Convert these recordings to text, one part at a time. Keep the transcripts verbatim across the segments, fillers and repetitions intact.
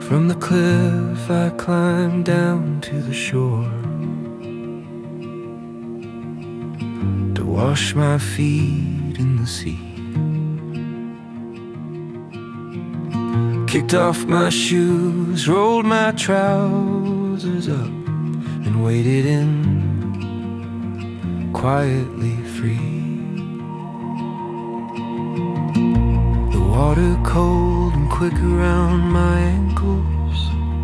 From the cliff I climbed down to the shore to wash my feet in the sea. Kicked off my shoes, rolled my trousers up, and waded in, quietly free. The water cold and quick around my ankles,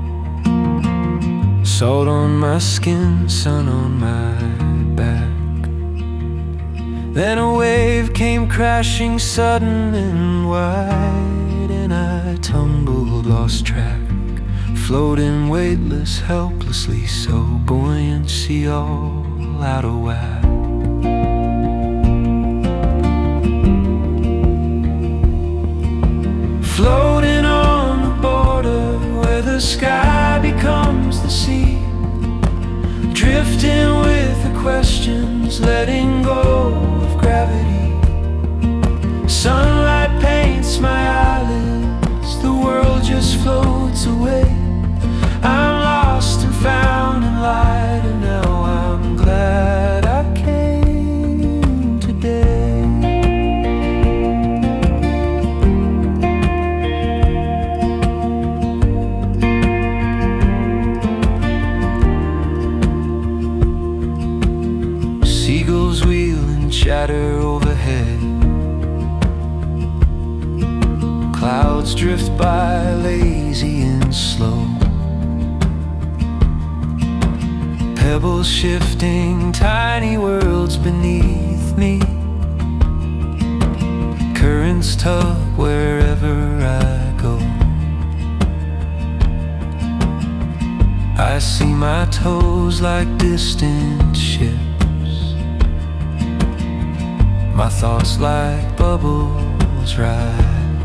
salt on my skin, sun on my back. Then a wave came crashing sudden and wide, and I tumbled, lost track, floating weightless, helplessly so, buoyancy all out of whack. Floating on the border where the sky becomes the sea, drifting with the questions, letting go of gravity. Sunlight paints my eyelids, the world just floats away. I'm lost and found in light, and now I'm glad I came today. Seagulls wheel and chatter overhead, clouds drift by lazy and slow, pebbles shifting, tiny worlds beneath me, currents tug wherever I go. I see my toes like distant ships, my thoughts like bubbles rise,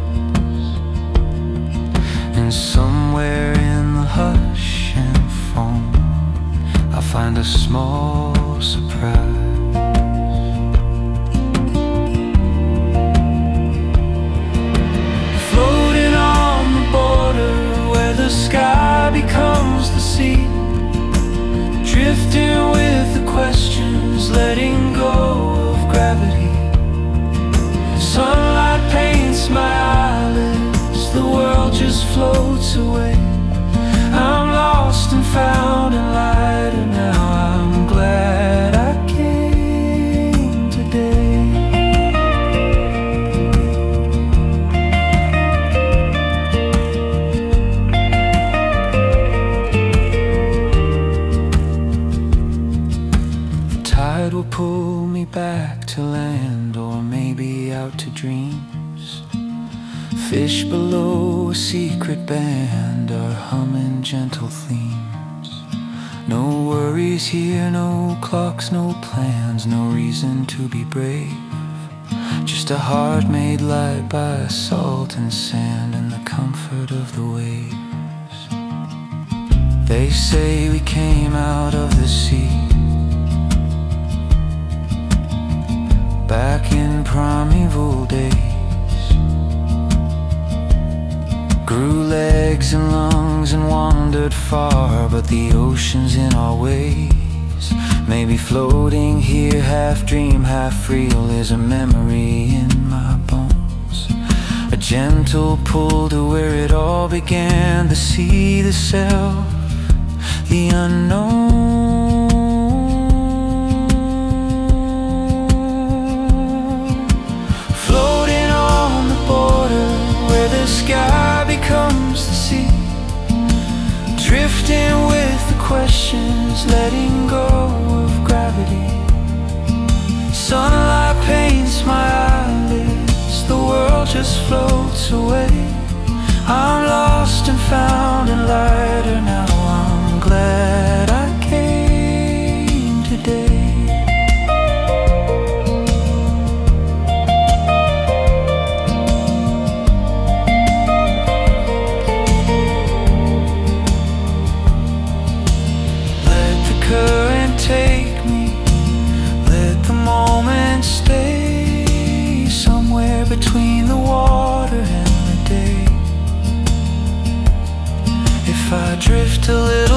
and somewhere in the hush and foam I find a small surprise. Floating on the border where the sky becomes the sea, drifting with the questions, letting go of gravity. Sunlight paints my eyelids, the world just floats away. I'm lost and found in light, and now I'm glad I came today. The tide will pull me back to land, or maybe out to dreams. Fish below a secret band are humming gentle themes. No worries here, no clocks, no plans, no reason to be brave. Just a heart made light by salt and sand and the comfort of the waves. They say we came out of the sea back in primeval days, grew legs and lungs and wandered far, but the ocean's in our ways. Maybe floating here, half dream, half real, is a memory in my bones, a gentle pull to where it all began, the sea, the self, the unknown. Floating on the border where the sky becomes the sea, drifting with the questions, letting go of gravity. Sunlight paints my eyelids, the world just floats away. I'm lost and found in lighter, now I'm glad I came today. Current take me, let the moment stay somewhere between the water and the day. a little